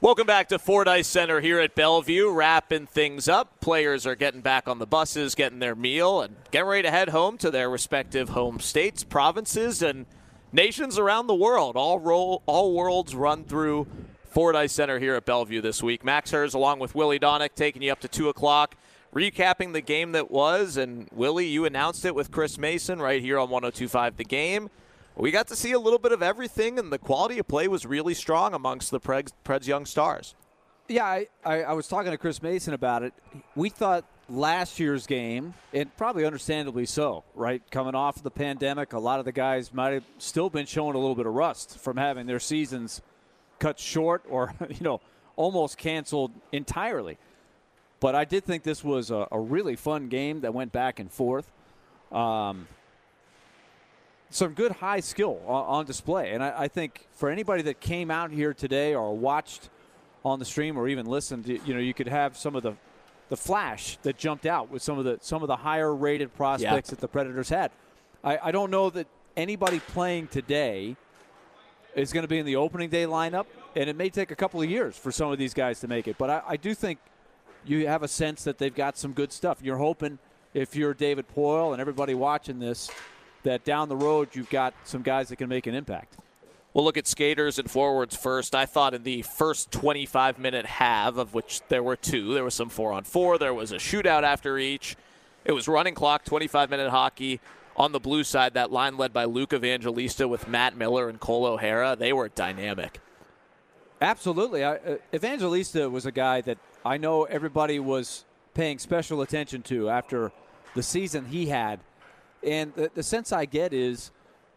Welcome back to Fordyce Center here at Bellevue, wrapping things up. Players are getting back on the buses, getting their meal, and getting ready to head home to their respective home states, provinces, and nations around the world. All worlds run through Fordyce Center here at Bellevue this week. Max Hers along with Willie Donick taking you up to 2 o'clock, recapping the game that was. And, Willie, you announced it with Chris Mason right here on 102.5 The Game. We got to see a little bit of everything, and the quality of play was really strong amongst the Preds young stars. Yeah, I was talking to Chris Mason about it. We thought last year's game, and probably understandably so, right? Coming off of the pandemic, a lot of the guys might have still been showing a little bit of rust from having their seasons cut short or, almost canceled entirely. But I did think this was a really fun game that went back and forth. Some good high skill on display. And I think for anybody that came out here today or watched on the stream or even listened, you could have some of the flash that jumped out with some of the higher rated prospects that the Predators had. I don't know that anybody playing today is going to be in the opening day lineup, and it may take a couple of years for some of these guys to make it. But I do think you have a sense that they've got some good stuff. You're hoping, if you're David Poile and everybody watching this, that down the road you've got some guys that can make an impact. We'll look at skaters and forwards first. I thought in the first 25-minute half, of which there were two, there was some 4-on-4, there was a shootout after each. It was running clock, 25-minute hockey. On the blue side, that line led by Luke Evangelista with Matt Miller and Cole O'Hara, they were dynamic. Absolutely. Evangelista was a guy that I know everybody was paying special attention to after the season he had. And the sense I get is,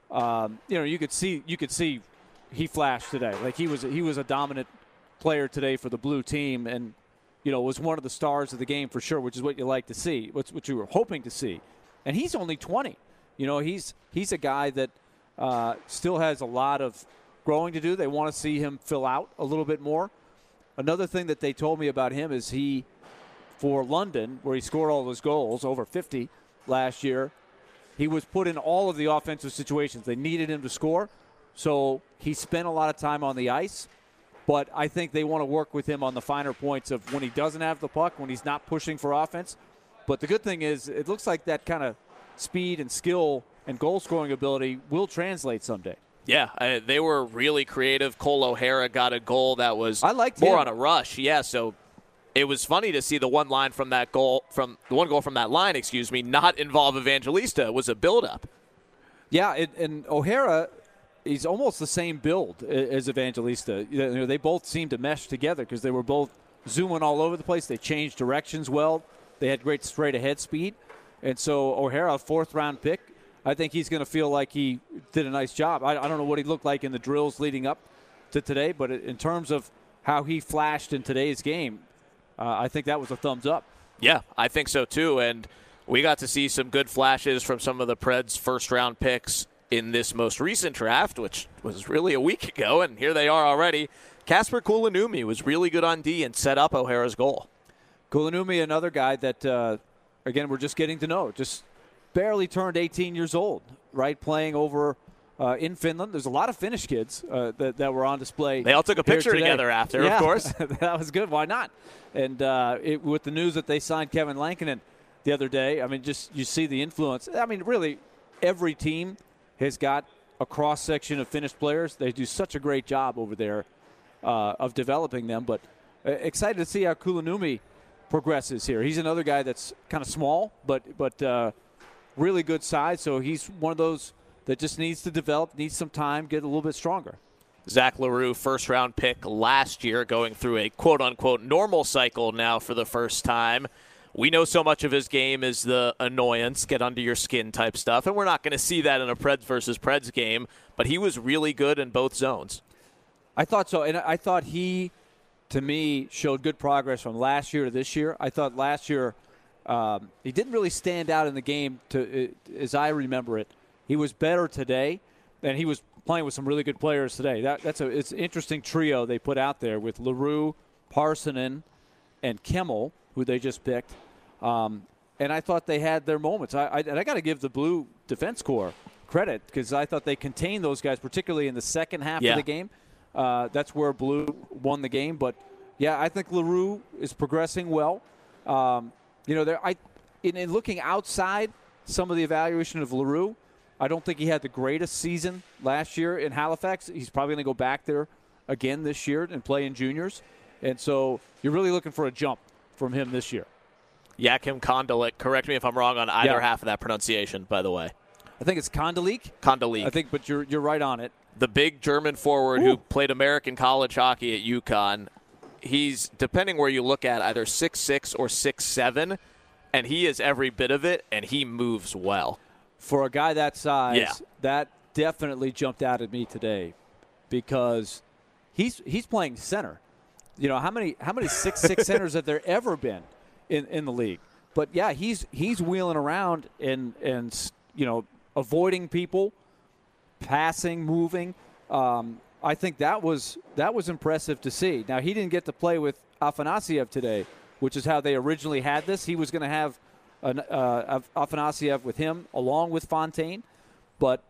you could see he flashed today. Like he was a dominant player today for the blue team, and was one of the stars of the game for sure, which is what you like to see, what you were hoping to see. And he's only 20. He's a guy that still has a lot of growing to do. They want to see him fill out a little bit more. Another thing that they told me about him is for London, where he scored all those goals, over 50 last year, he was put in all of the offensive situations. They needed him to score, so he spent a lot of time on the ice. But I think they want to work with him on the finer points of when he doesn't have the puck, when he's not pushing for offense. But the good thing is it looks like that kind of speed and skill and goal-scoring ability will translate someday. Yeah, they were really creative. Cole O'Hara got a goal that was more on a rush. Yeah, so it was funny to see the one goal from that line, not involve Evangelista. It was a build-up. Yeah, and O'Hara, he's almost the same build as Evangelista. They both seemed to mesh together because they were both zooming all over the place. They changed directions well. They had great straight-ahead speed. And so O'Hara, a fourth-round pick, I think he's going to feel like he did a nice job. I don't know what he looked like in the drills leading up to today, but in terms of how he flashed in today's game, I think that was a thumbs up. Yeah, I think so too. And we got to see some good flashes from some of the Preds' first-round picks in this most recent draft, which was really a week ago, and here they are already. Kasper Kulanumi was really good on D and set up O'Hara's goal. Kulanumi, another guy that, again, we're just getting to know. Just barely turned 18 years old, right, playing over in Finland. There's a lot of Finnish kids that were on display. They all took a picture together after, of course. That was good. Why not? And with the news that they signed Kevin Lankinen the other day, I mean, just you see the influence. I mean, really, every team has got a cross-section of Finnish players. They do such a great job over there of developing them. But excited to see how Kulanumi progresses here. He's another guy that's kind of small, but really good size. So he's one of those that just needs to develop, needs some time, get a little bit stronger. Zach LaRue, first-round pick last year, going through a quote-unquote normal cycle now for the first time. We know so much of his game is the annoyance, get under your skin type stuff, and we're not going to see that in a Preds versus Preds game, but he was really good in both zones. I thought so, and I thought he, to me, showed good progress from last year to this year. I thought last year he didn't really stand out in the game as I remember it. He was better today, and he was playing with some really good players today. It's an interesting trio they put out there with LaRue, Parssinen, and Kimmel, who they just picked. And I thought they had their moments. I got to give the Blue Defense Corps credit because I thought they contained those guys, particularly in the second half of the game. That's where Blue won the game. But, yeah, I think LaRue is progressing well. In looking outside some of the evaluation of LaRue, I don't think he had the greatest season last year in Halifax. He's probably going to go back there again this year and play in juniors. And so you're really looking for a jump from him this year. Joachim Kondelik. Correct me if I'm wrong on either half of that pronunciation, by the way. I think it's Kondelik. Kondelik. I think, but you're right on it. The big German forward who played American college hockey at UConn. He's, depending where you look at, either 6'6" or 6'7", and he is every bit of it, and he moves well. For a guy that size, that definitely jumped out at me today because he's playing center. You know, how many 6'6" centers have there ever been in the league? But, yeah, he's wheeling around and avoiding people, passing, moving. I think that was impressive to see. Now, he didn't get to play with Afanasiev today, which is how they originally had this. He was going to have Afanasiev with him along with Fontaine. But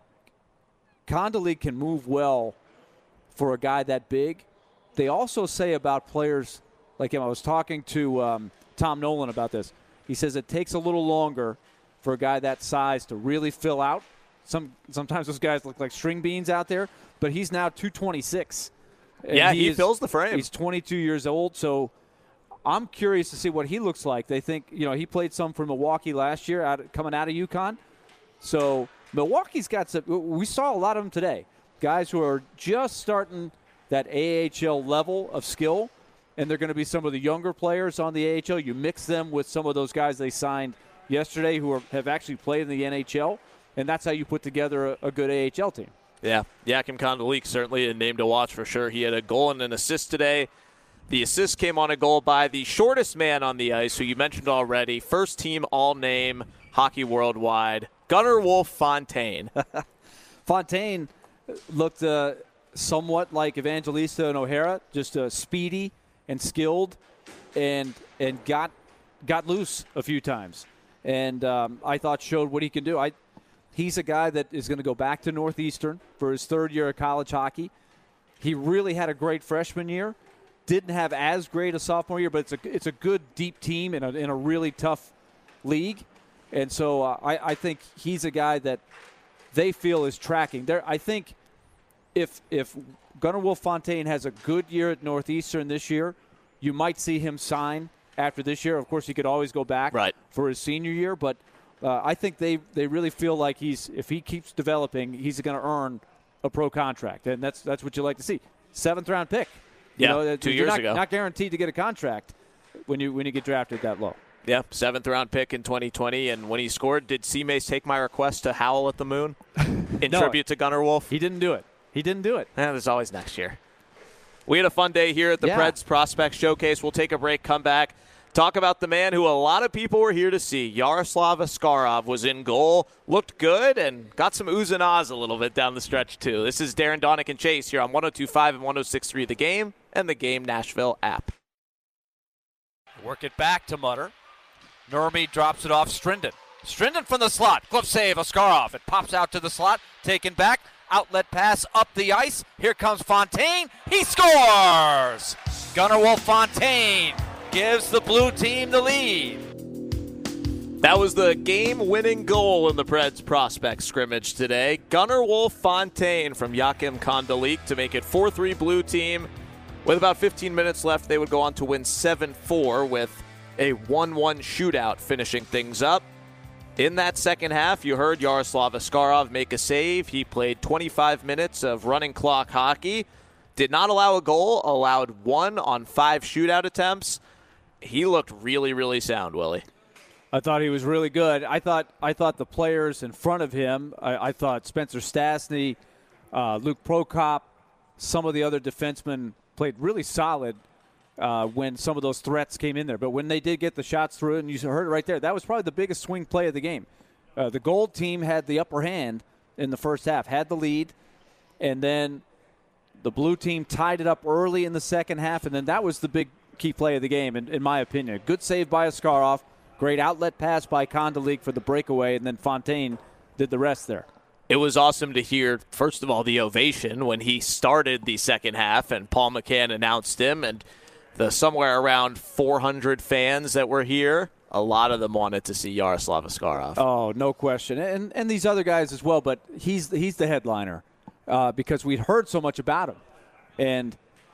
Kondelik can move well for a guy that big. They also say about players like him. I was talking to Tom Nolan about this. He says it takes a little longer for a guy that size to really fill out. Sometimes those guys look like string beans out there, but he's now 226. Yeah, he fills the frame. He's 22 years old, so I'm curious to see what he looks like. They think, he played some for Milwaukee last year coming out of UConn. So Milwaukee's got some – we saw a lot of them today, guys who are just starting that AHL level of skill, and they're going to be some of the younger players on the AHL. You mix them with some of those guys they signed yesterday who have actually played in the NHL, and that's how you put together a good AHL team. Yeah, Joachim Kondelik certainly a name to watch for sure. He had a goal and an assist today. The assist came on a goal by the shortest man on the ice, who you mentioned already, first-team all-name Hockey Worldwide, Gunnar Wolf Fontaine. Fontaine looked somewhat like Evangelista and O'Hara, just speedy and skilled, and got loose a few times. And I thought showed what he can do. He's a guy that is going to go back to Northeastern for his third year of college hockey. He really had a great freshman year. Didn't have as great a sophomore year, but it's a good, deep team in a really tough league. And so I think he's a guy that they feel is tracking. I think if Gunnar Wolf Fontaine has a good year at Northeastern this year, you might see him sign after this year. Of course, he could always go back for his senior year, but I think they really feel like if he keeps developing, he's going to earn a pro contract, and that's what you like to see. 7th-round pick. Yeah, 2 years ago. Not guaranteed to get a contract when you get drafted that low. Yeah, 7th-round pick in 2020, and when he scored, did C-Mace take my request to howl at the moon in tribute to Gunnar Wolf? He didn't do it. There's always next year. We had a fun day here at the Preds Prospect Showcase. We'll take a break, come back, talk about the man who a lot of people were here to see. Yaroslav Askarov was in goal, looked good, and got some oohs and ahs a little bit down the stretch, too. This is Darren Donick and Chase here on 102.5 and 106.3 The Game and the Game Nashville app. Work it back to Mutter. Nurmi drops it off Strinden. Strinden from the slot. Glove save, Askarov. It pops out to the slot. Taken back. Outlet pass up the ice. Here comes Fontaine. He scores! Gunnar Wolf Fontaine gives the blue team the lead. That was the game-winning goal in the Preds prospect scrimmage today. Gunnar Wolf Fontaine from Joachim Kondelik to make it 4-3 blue team. With about 15 minutes left, they would go on to win 7-4 with a 1-1 shootout finishing things up. In that second half, you heard Yaroslav Askarov make a save. He played 25 minutes of running clock hockey. Did not allow a goal, allowed 1 on 5 shootout attempts. He looked really, really sound, Willie. I thought he was really good. I thought the players in front of him, I thought Spencer Stastny, Luke Prokop, some of the other defensemen played really solid when some of those threats came in there. But when they did get the shots through, and you heard it right there, that was probably the biggest swing play of the game. The gold team had the upper hand in the first half, had the lead, and then the blue team tied it up early in the second half, and then that was the big key play of the game, in my opinion. Good save by Askarov. Great outlet pass by Kondelik for the breakaway, and then Fontaine did the rest there. It was awesome to hear, first of all, the ovation when he started the second half and Paul McCann announced him, and the somewhere around 400 fans that were here, a lot of them wanted to see Yaroslav Askarov. Oh, no question. And these other guys as well, but he's the headliner because we'd heard so much about him. And,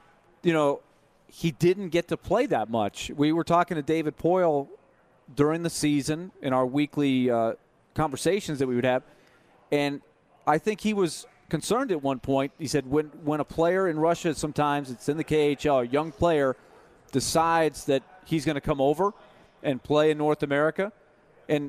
he didn't get to play that much. We were talking to David Poyle during the season in our weekly conversations that we would have, and I think he was concerned at one point. He said when a player in Russia, sometimes it's in the KHL, a young player decides that he's going to come over and play in North America, and,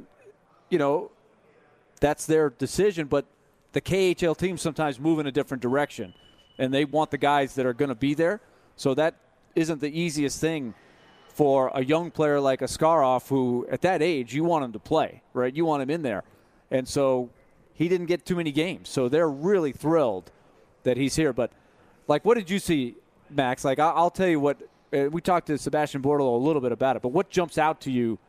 that's their decision, but the KHL teams sometimes move in a different direction, and they want the guys that are going to be there. So that isn't the easiest thing for a young player like Askarov, who at that age, you want him to play, right? You want him in there. And so he didn't get too many games. So they're really thrilled that he's here. But, what did you see, Max? I'll tell you what, we talked to Sebastian Bortolo a little bit about it, but what jumps out to you?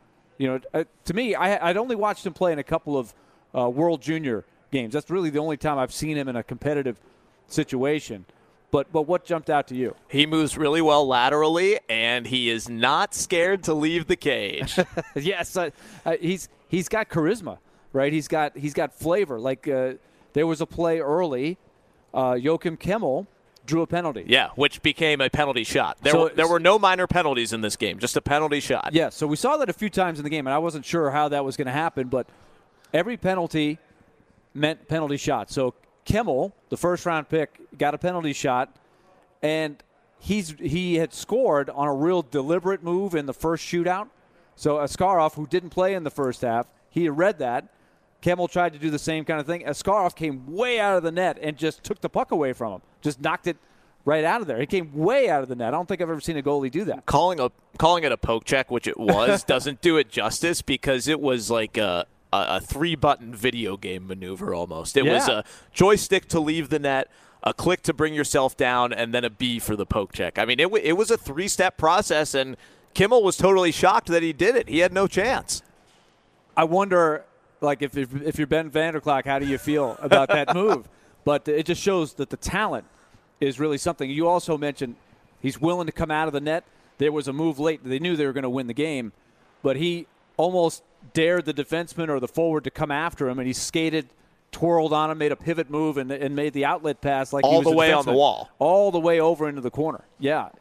To me, I'd only watched him play in a couple of World Junior games. That's really the only time I've seen him in a competitive situation. But what jumped out to you? He moves really well laterally, and he is not scared to leave the cage. Yes, he's got charisma, right? He's got flavor. There was a play early, Joachim Kemmel drew a penalty. Yeah, which became a penalty shot. There were no minor penalties in this game, just a penalty shot. Yeah, so we saw that a few times in the game, and I wasn't sure how that was going to happen, but every penalty meant penalty shot. So Kemmel, the first-round pick, got a penalty shot, and he had scored on a real deliberate move in the first shootout. So Askarov, who didn't play in the first half, he had read that. Kemmel tried to do the same kind of thing. Askarov came way out of the net and just took the puck away from him, just knocked it right out of there. He came way out of the net. I don't think I've ever seen a goalie do that. Calling it a poke check, which it was, doesn't do it justice because it was like a 3-button video game maneuver almost. It was a joystick to leave the net, a click to bring yourself down, and then a B for the poke check. I mean, it was a 3-step process, and Kemmel was totally shocked that he did it. He had no chance. I wonder, if you're Ben Vanderklok, how do you feel about that move? But it just shows that the talent is really something. You also mentioned he's willing to come out of the net. There was a move late. They knew they were going to win the game, but he almost dared the defenseman or the forward to come after him, and he skated, twirled on him, made a pivot move, and made the outlet pass like all he was the way on the wall. All the way over into the corner. Yeah.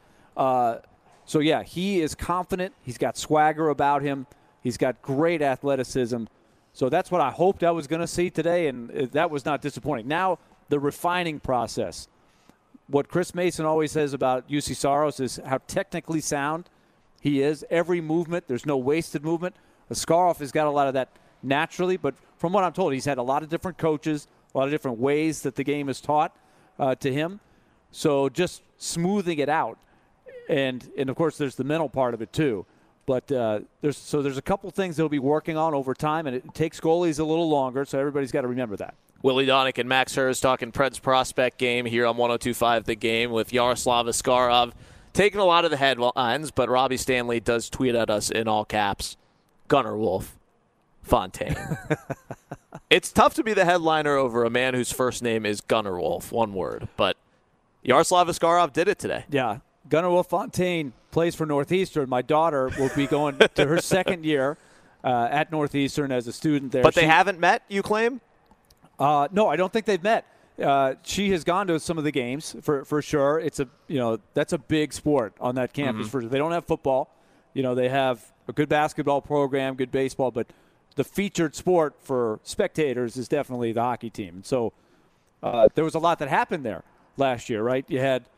He is confident. He's got swagger about him. He's got great athleticism. So that's what I hoped I was going to see today, and that was not disappointing. Now, the refining process. What Chris Mason always says about UC Saros is how technically sound he is. Every movement, there's no wasted movement. Askarov has got a lot of that naturally, but from what I'm told, he's had a lot of different coaches, a lot of different ways that the game is taught to him. So just smoothing it out. And of course, there's the mental part of it too. But there's a couple things they'll be working on over time, and it takes goalies a little longer, so everybody's got to remember that. Willie Donick and Max Hers talking Preds prospect game here on 102.5 The Game with Yaroslav Askarov taking a lot of the headlines, but Robbie Stanley does tweet at us in all caps, Gunnar Wolf Fontaine. It's tough to be the headliner over a man whose first name is Gunnar Wolf, one word, but Yaroslav Askarov did it today. Yeah. Gunnar Wolf Fontaine plays for Northeastern. My daughter will be going to her second year at Northeastern as a student there. But they haven't met, you claim? No, I don't think they've met. She has gone to some of the games for sure. It's that's a big sport on that campus. Mm-hmm. They don't have football. They have a good basketball program, good baseball, but the featured sport for spectators is definitely the hockey team. And so there was a lot that happened there last year, right? You had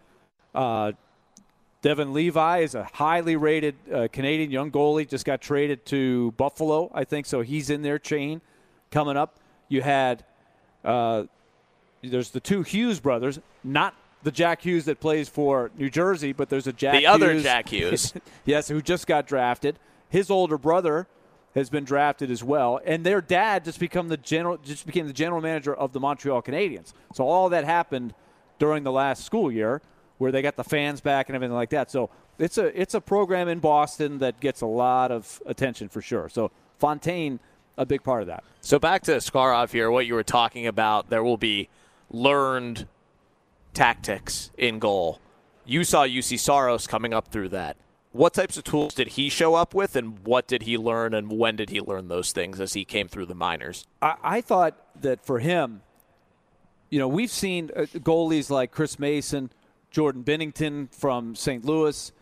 Devin Levi is a highly rated Canadian young goalie, just got traded to Buffalo, I think, so he's in their chain coming up. You had there's the two Hughes brothers, not the Jack Hughes that plays for New Jersey, but there's a Jack Hughes. The other Jack Hughes. Yes, who just got drafted. His older brother has been drafted as well, and their dad just became the general manager of the Montreal Canadiens. So all that happened during the last school year, where they got the fans back and everything like that. So it's a program in Boston that gets a lot of attention for sure. So Fontaine a big part of that. So back to Askarov here, what you were talking about, there will be learned tactics in goal. You saw UC Saros coming up through that. What types of tools did he show up with, and what did he learn, and when did he learn those things as he came through the minors? I thought that for him, we've seen goalies like Chris Mason, Jordan Binnington from St. Louis.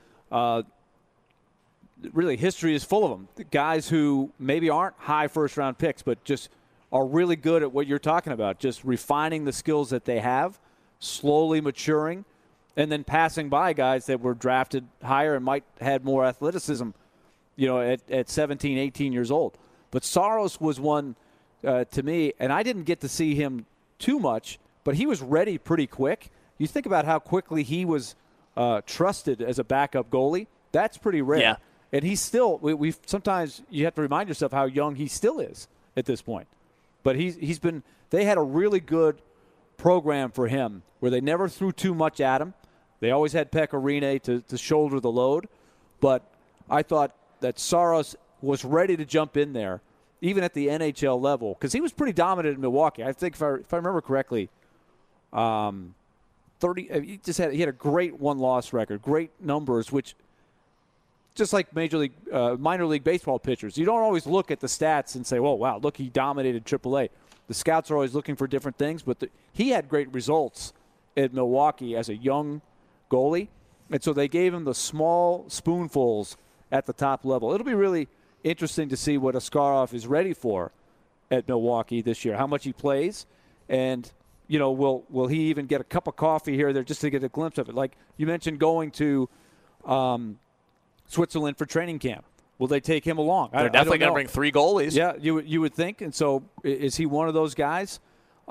Really, history is full of them. Guys who maybe aren't high first-round picks, but just are really good at what you're talking about, just refining the skills that they have, slowly maturing, and then passing by guys that were drafted higher and might had more athleticism, at 17, 18 years old. But Saros was one to me, and I didn't get to see him too much, but he was ready pretty quick. You think about how quickly he was trusted as a backup goalie. That's pretty rare. Yeah. And he's still, we sometimes you have to remind yourself how young he still is at this point. But they had a really good program for him where they never threw too much at him. They always had Pekka Rinne to shoulder the load. But I thought that Saros was ready to jump in there, even at the NHL level, because he was pretty dominant in Milwaukee. I think if I remember correctly, he had a great one-loss record, great numbers, which just like minor league baseball pitchers, you don't always look at the stats and say, "Oh, wow, look, he dominated AAA." The scouts are always looking for different things, but he had great results at Milwaukee as a young goalie, and so they gave him the small spoonfuls at the top level. It'll be really interesting to see what Askarov is ready for at Milwaukee this year, how much he plays, and will he even get a cup of coffee here or there just to get a glimpse of it? Like you mentioned, going to Switzerland for training camp. Will they take him along? They're definitely going to bring 3 goalies. Yeah, you would think. And so is he one of those guys?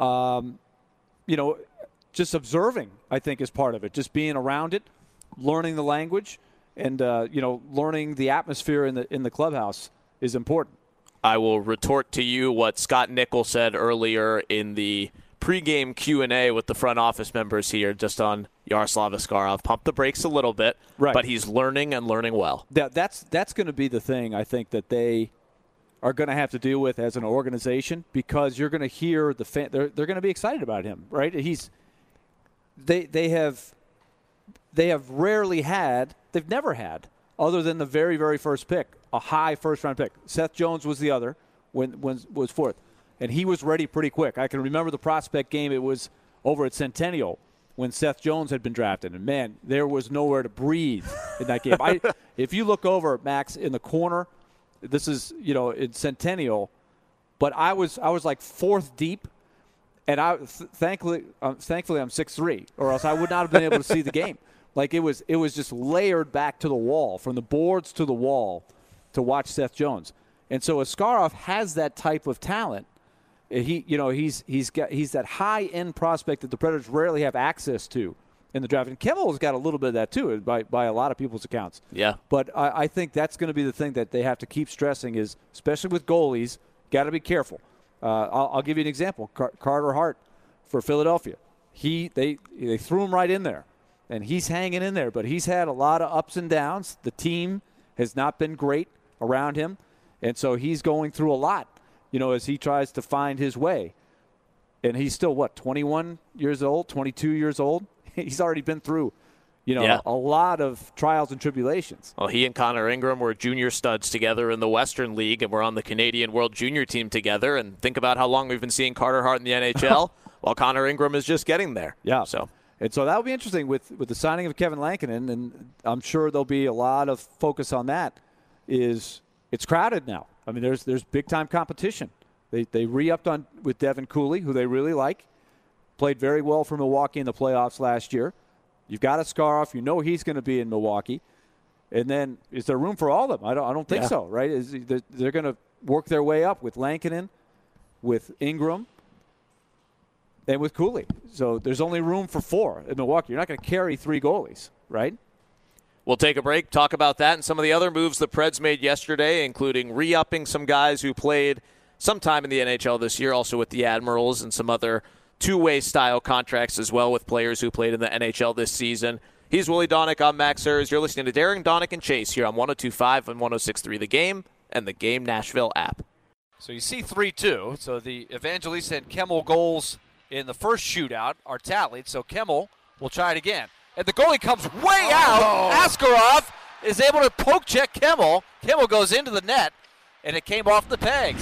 Just observing, I think, is part of it. Just being around it, learning the language, and learning the atmosphere in the clubhouse is important. I will retort to you what Scott Nickel said earlier in the pregame Q&A with the front office members here just on Yaroslav Askarov. Pump the brakes a little bit, right, but he's learning and learning well. That's going to be the thing, I think, that they are going to have to deal with as an organization, because you're going to hear the fan. They're going to be excited about him, right? They have rarely had, they've never had, other than the very, very first pick, a high first-round pick. Seth Jones was the other when was fourth. And he was ready pretty quick. I can remember the prospect game. It was over at Centennial when Seth Jones had been drafted. And, man, there was nowhere to breathe in that game. If you look over, Max, in the corner, this is, in Centennial, but I was like fourth deep, and thankfully I'm 6'3", or else I would not have been able to see the game. Like it was just layered back to the wall, from the boards to the wall, to watch Seth Jones. And so Askarov has that type of talent. He's that high-end prospect that the Predators rarely have access to in the draft. And Kemel's got a little bit of that too, by a lot of people's accounts. Yeah. But I think that's going to be the thing that they have to keep stressing is, especially with goalies, got to be careful. I'll give you an example. Carter Hart for Philadelphia. They threw him right in there, and he's hanging in there. But he's had a lot of ups and downs. The team has not been great around him, and so he's going through a lot, as he tries to find his way. And he's still, 21 years old, 22 years old? He's already been through, a lot of trials and tribulations. Well, he and Connor Ingram were junior studs together in the Western League, and we're on the Canadian World Junior team together. And think about how long we've been seeing Carter Hart in the NHL, while Connor Ingram is just getting there. Yeah. So that'll be interesting with the signing of Kevin Lankinen, and I'm sure there'll be a lot of focus on that. It's crowded now. I mean, there's big-time competition. They re-upped with Devin Cooley, who they really like. Played very well for Milwaukee in the playoffs last year. You've got Askarov. He's going to be in Milwaukee. And then is there room for all of them? I don't think so, right? They're going to work their way up with Lankinen, with Ingram, and with Cooley. So there's only room for 4 in Milwaukee. You're not going to carry 3 goalies, right? We'll take a break, talk about that and some of the other moves the Preds made yesterday, including re-upping some guys who played sometime in the NHL this year, also with the Admirals, and some other two-way style contracts as well with players who played in the NHL this season. He's Willie Donick. I'm Max Hers. You're listening to Darren, Donick, and Chase here on 102.5 and 106.3 The Game and the Game Nashville app. So you see 3-2. So the Evangelista and Kemmel goals in the first shootout are tallied. So Kemmel will try it again. And the goalie comes way out. Askarov is able to poke check Kemmel. Kemmel goes into the net, and it came off the pegs.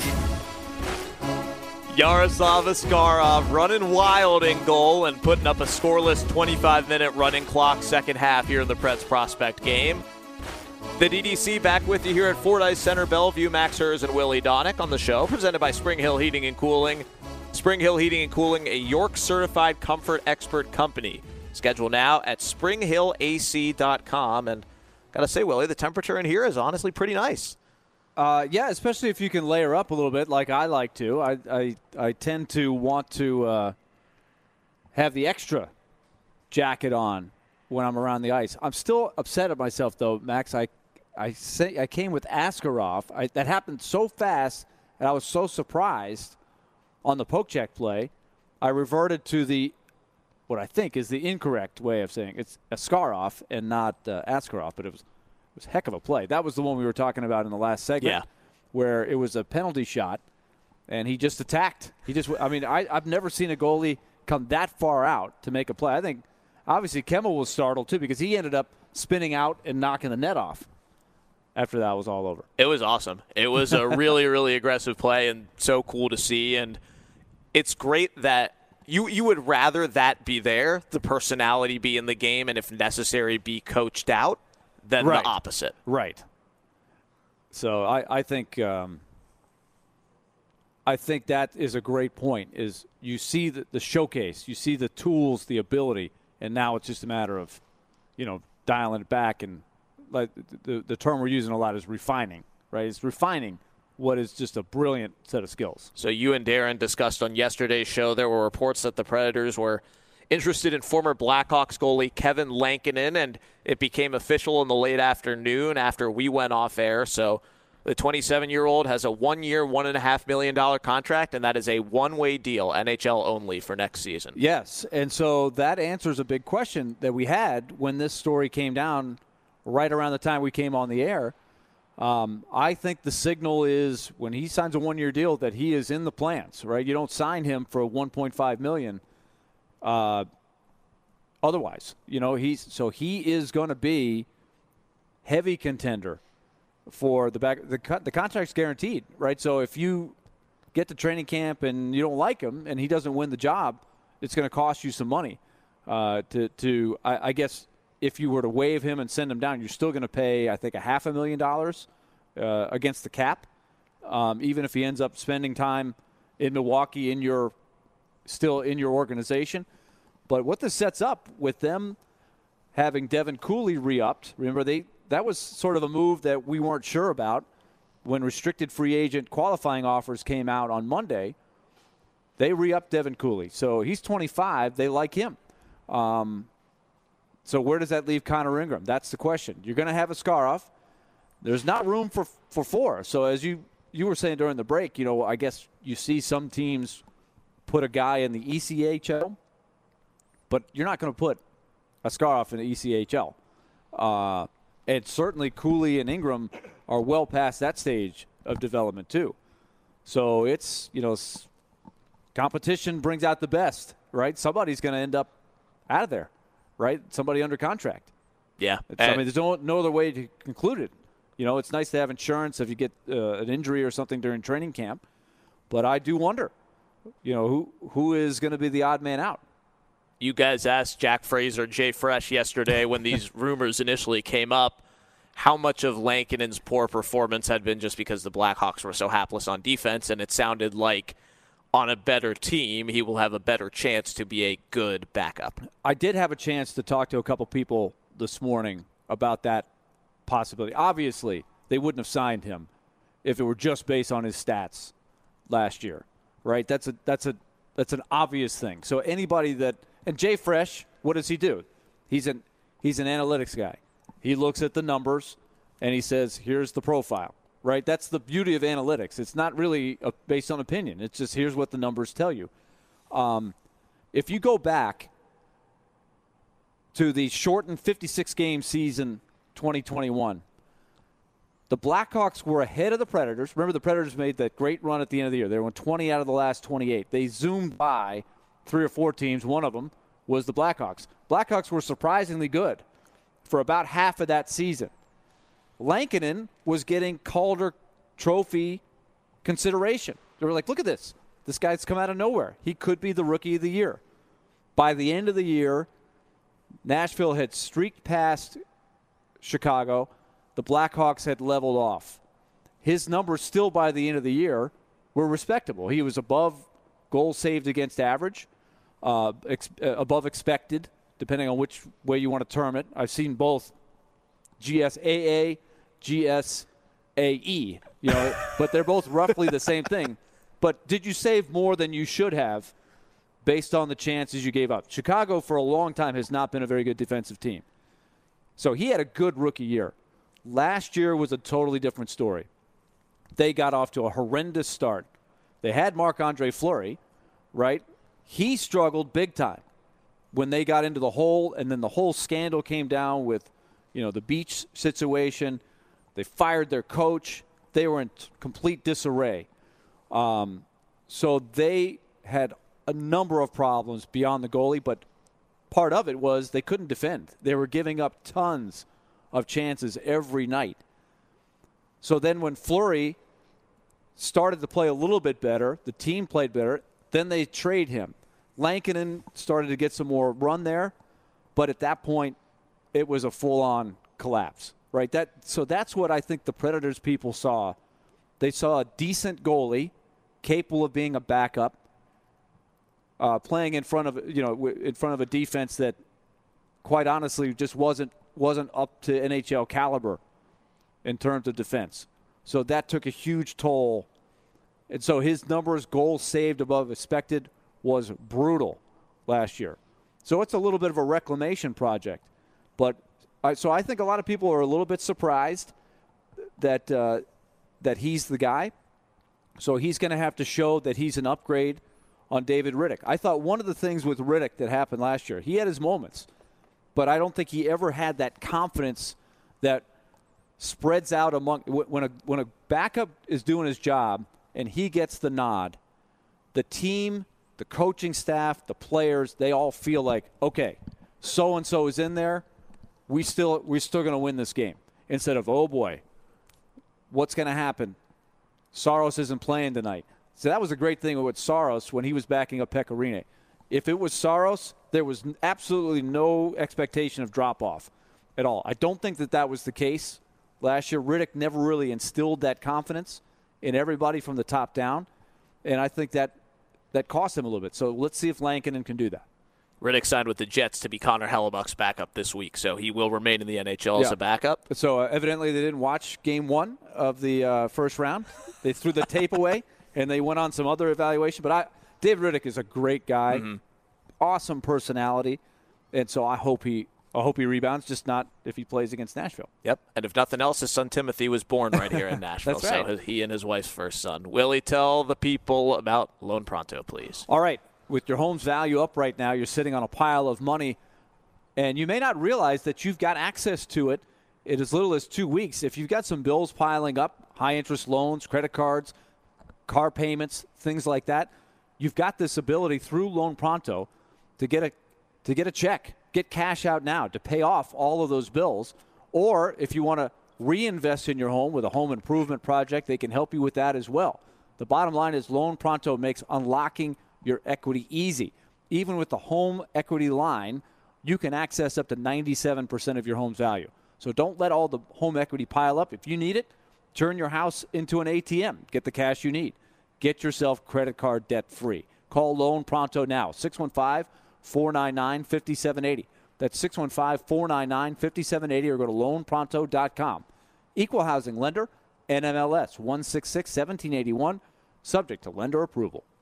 Yaroslav Askarov running wild in goal and putting up a scoreless 25-minute running clock second half here in the Preds Prospect game. The DDC back with you here at Fordyce Center, Bellevue. Max Hers and Willie Donick on the show, presented by Spring Hill Heating and Cooling. Spring Hill Heating and Cooling, a York-certified comfort expert company. Schedule now at springhillac.com. And got to say, Willie, the temperature in here is honestly pretty nice. Yeah, especially if you can layer up a little bit like I like to. I tend to want to have the extra jacket on when I'm around the ice. I'm still upset at myself, though, Max. I came with Askarov. That happened so fast, and I was so surprised on the poke check play. I reverted to what I think is the incorrect way of saying it. It's Askarov and not Askarov, but it was a heck of a play. That was the one we were talking about in the last segment, where it was a penalty shot, and he just attacked. I've never seen a goalie come that far out to make a play. I think, obviously, Kemmel was startled, too, because he ended up spinning out and knocking the net off after that was all over. It was awesome. It was a really, really aggressive play and so cool to see. And it's great that you would rather that be there, the personality be in the game, and if necessary be coached out, than the opposite. Right. So I think that is a great point, is you see the showcase, you see the tools, the ability, and now it's just a matter of, dialing it back. And like the term we're using a lot is refining, right? It's refining what is just a brilliant set of skills. So you and Darren discussed on yesterday's show, there were reports that the Predators were interested in former Blackhawks goalie Kevin Lankinen, and it became official in the late afternoon after we went off air. So the 27-year-old has a 1 year, $1.5 million contract, and that is a one-way deal, NHL only, for next season. Yes, and so that answers a big question that we had when this story came down right around the time we came on the air. I think the signal is when he signs a one-year deal that he is in the plans, right? You don't sign him for $1.5 million. Otherwise, he is going to be heavy contender for the back. The contract's guaranteed, right? So if you get to training camp and you don't like him and he doesn't win the job, it's going to cost you some money. I guess if you were to waive him and send him down, you're still going to pay, I think, $500,000 against the cap, even if he ends up spending time in Milwaukee still in your organization. But what this sets up with them having Devin Cooley re-upped, remember that was sort of a move that we weren't sure about when restricted free agent qualifying offers came out on Monday. They re-upped Devin Cooley. So he's 25. They like him. So where does that leave Connor Ingram? That's the question. You're going to have Askarov. There's not room for four. So as you were saying during the break, I guess you see some teams put a guy in the ECHL, but you're not going to put Askarov in the ECHL. And certainly Cooley and Ingram are well past that stage of development too. So it's, competition brings out the best, right? Somebody's going to end up out of there, right? Somebody under contract. Yeah. There's no other way to conclude it. It's nice to have insurance if you get an injury or something during training camp. But I do wonder, who is going to be the odd man out? You guys asked Jack Fraser, Jay Fresh yesterday when these rumors initially came up, how much of Lankinen's poor performance had been just because the Blackhawks were so hapless on defense, and it sounded like on a better team, he will have a better chance to be a good backup. I did have a chance to talk to a couple people this morning about that possibility. Obviously, they wouldn't have signed him if it were just based on his stats last year, right? That's an obvious thing. So anybody that – and Jay Fresh, what does he do? He's an analytics guy. He looks at the numbers, and he says, here's the profile, right? That's the beauty of analytics. It's not really based on opinion. It's just here's what the numbers tell you. If you go back to the shortened 56-game season 2021, The Blackhawks were ahead of the Predators. Remember, the Predators made that great run at the end of the year. They won 20 out of the last 28. They zoomed by 3 or 4 teams. One of them was the Blackhawks. Blackhawks were surprisingly good for about half of that season. Lankinen was getting Calder Trophy consideration. They were like, look at this. This guy's come out of nowhere. He could be the Rookie of the Year. By the end of the year, Nashville had streaked past Chicago. The Blackhawks had leveled off. His numbers still by the end of the year were respectable. He was above goals saved against average, above expected, depending on which way you want to term it. I've seen both GSAA, GSAE, but they're both roughly the same thing. But did you save more than you should have based on the chances you gave up? Chicago, for a long time, has not been a very good defensive team. So he had a good rookie year. Last year was a totally different story. They got off to a horrendous start. They had Marc-Andre Fleury, right? He struggled big time when they got into the hole, and then the whole scandal came down with, the beach situation. They fired their coach. They were in complete disarray. So they had a number of problems beyond the goalie, but part of it was they couldn't defend. They were giving up tons of chances every night. So then when Fleury started to play a little bit better, the team played better, then they trade him. Lankinen started to get some more run there, but at that point, it was a full-on collapse, right? So that's what I think the Predators people saw. They saw a decent goalie, capable of being a backup, playing in front of a defense that, quite honestly, just wasn't up to NHL caliber in terms of defense. So that took a huge toll. And so his numbers, goals saved above expected, was brutal last year. So it's a little bit of a reclamation project. But so I think a lot of people are a little bit surprised that he's the guy. So he's going to have to show that he's an upgrade on David Rittich. I thought one of the things with Rittich that happened last year, he had his moments, but I don't think he ever had that confidence that spreads out among when a backup is doing his job and he gets the nod. The team, the coaching staff, the players, they all feel like, okay, so and so is in there. We're still going to win this game. Instead of, oh boy, what's going to happen? Saros isn't playing tonight. So that was a great thing with Saros when he was backing up Pekka Rinne. If it was Saros, there was absolutely no expectation of drop-off at all. I don't think that was the case last year. Rittich never really instilled that confidence in everybody from the top down, and I think that cost him a little bit. So let's see if Lankinen can do that. Rittich signed with the Jets to be Connor Hellebuck's backup this week, so he will remain in the NHL as a backup. So evidently they didn't watch Game 1 of the first round. They threw the tape away, and they went on some other evaluation. But David Rittich is a great guy, awesome personality, and so I hope he rebounds, just not if he plays against Nashville. Yep, and if nothing else, his son Timothy was born right here in Nashville. That's right. So he and his wife's first son. Willie, tell the people about Loan Pronto, please. All right. With your home's value up right now, you're sitting on a pile of money, and you may not realize that you've got access to it in as little as 2 weeks. If you've got some bills piling up, high-interest loans, credit cards, car payments, things like that, you've got this ability through Loan Pronto to get a check, get cash out now to pay off all of those bills. Or if you want to reinvest in your home with a home improvement project, they can help you with that as well. The bottom line is Loan Pronto makes unlocking your equity easy. Even with the home equity line, you can access up to 97% of your home's value. So don't let all the home equity pile up. If you need it, turn your house into an ATM. Get the cash you need. Get yourself credit card debt free. Call Loan Pronto now, 615-499-5780. That's 615-499-5780, or go to loanpronto.com. Equal housing lender, NMLS 166-1781, subject to lender approval.